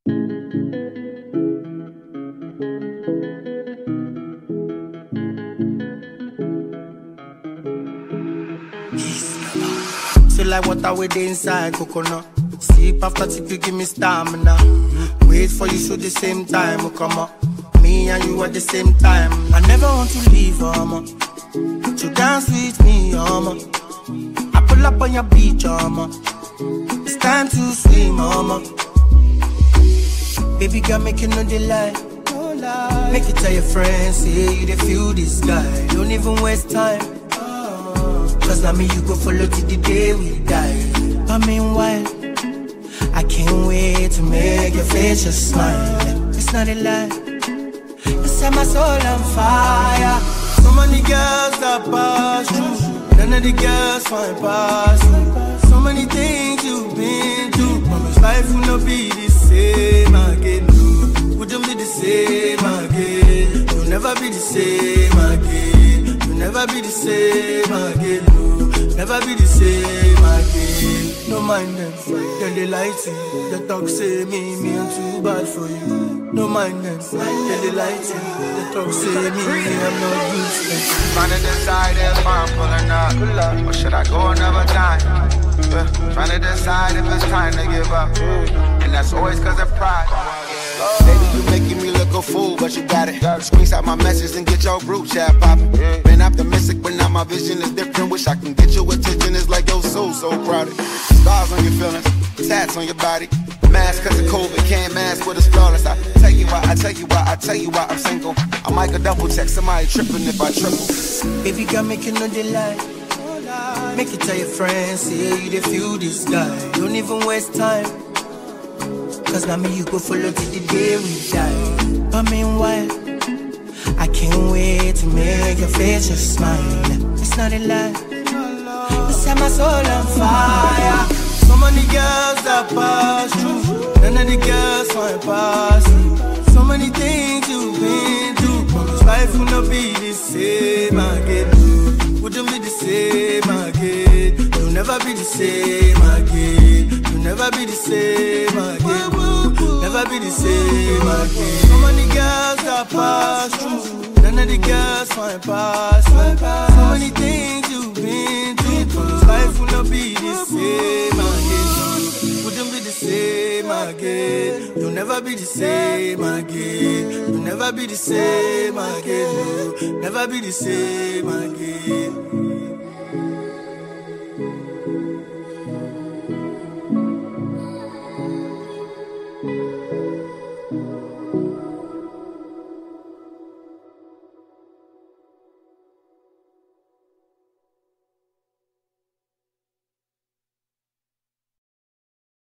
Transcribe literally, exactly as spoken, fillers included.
Feel like water with the inside coconut. Sip after tip, you give me stamina. Wait for you, so the same time will come up. Me and you at the same time. I never want to leave, mama. To dance with me, mama. I pull up on your beach, mama. It's time to swim, mama. Baby girl, make you know the lie. Make you tell your friends, say you they feel this guy. Don't even waste time. Cause now me you go follow till the day we die. But meanwhile, I can't wait to make your face just smile. It's not a lie. You set my soul on fire. So many girls that pass through, none of the girls find pass you. So many things you've been through. Promise life will not be the same again. Wouldn't be the same again. You'll never be the same again. You'll never be the same again. Never be the same again. No mind them, then they lie to you. They talk say me, me I'm too bad for you. No mind them, then they lie to you. They talk say me, me I'm not useless. Trying to decide if I'm pulling up, or should I go another time? Yeah. Trying to decide if it's time to give up, and that's always cause of pride. Baby, you making me look a fool, but you got it. Screenshot my message and get your group chat poppin'. Been optimistic, but now my vision is different. Wish I can get your attention, it's like your soul so crowded. Scars on your feelings, tats on your body. Mask cause of COVID, can't mask with a flawless. I tell you why, I tell you why, I tell you why I'm single. I might go double check, somebody tripping if I triple. Baby girl, make you know the lie. Make you tell your friends, say you they feel this guy. Don't even waste time. Cause now me you go follow till the day we die. But meanwhile, I can't wait to make your face just smile. It's not a lie. You set my soul on fire. So many girls that pass through, none of the girls find pass you. So many things you've been through. Promise life will not be the same again. Wouldn't be the same again. You'll never be the same again. You'll never be the same again. Never be the same again. So many girls that pass through, none of the girls find pass you. So many things you've been through. Life will not be the same again. Wouldn't be the same again. You'll never be the same again. You'll never be the same again. Never be the same again.